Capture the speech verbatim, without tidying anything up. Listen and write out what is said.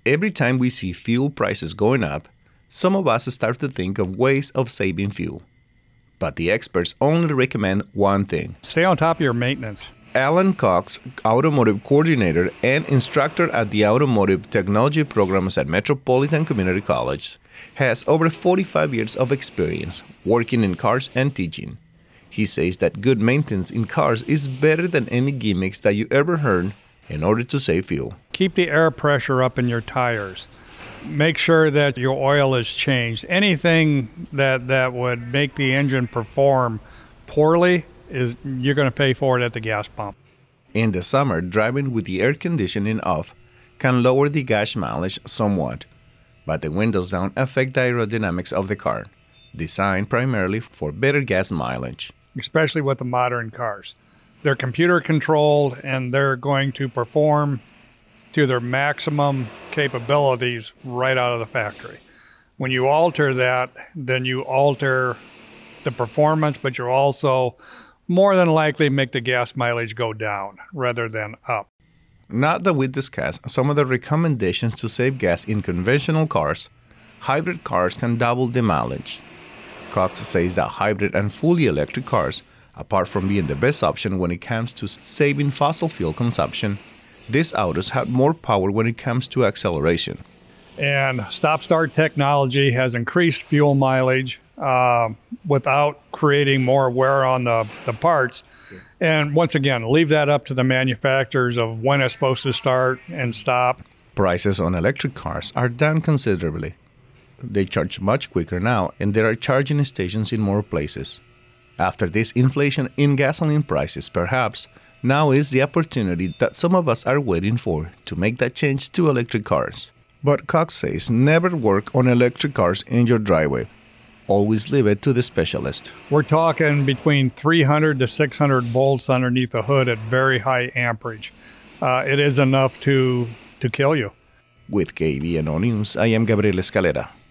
Every time we see fuel prices going up, some of us start to think of ways of saving fuel. But the experts only recommend one thing. Stay on top of your maintenance. Alan Cox, automotive coordinator and instructor at the Automotive Technology Programs at Metropolitan Community College, has over forty-five years of experience working in cars and teaching. He says that good maintenance in cars is better than any gimmicks that you ever heard in order to save fuel. Keep the air pressure up in your tires. Make sure that your oil is changed. Anything that, that would make the engine perform poorly, is you're going to pay for it at the gas pump. In the summer, driving with the air conditioning off can lower the gas mileage somewhat, but the windows down affect the aerodynamics of the car, designed primarily for better gas mileage. Especially with the modern cars. They're computer controlled and they're going to perform to their maximum capabilities right out of the factory. When you alter that, then you alter the performance, but you're also more than likely make the gas mileage go down rather than up. Now that we discussed some of the recommendations to save gas in conventional cars, hybrid cars can double the mileage. Cox says that hybrid and fully electric cars, apart from being the best option when it comes to saving fossil fuel consumption, these autos have more power when it comes to acceleration. And stop-start technology has increased fuel mileage uh, without creating more wear on the, the parts. And once again, leave that up to the manufacturers of when it's supposed to start and stop. Prices on electric cars are down considerably. They charge much quicker now, and there are charging stations in more places. After this inflation in gasoline prices, perhaps, now is the opportunity that some of us are waiting for to make that change to electric cars. But Cox says never work on electric cars in your driveway. Always leave it to the specialist. We're talking between three hundred to six hundred volts underneath the hood at very high amperage. Uh, it is enough to, to kill you. With K B N O News, I am Gabriel Escalera.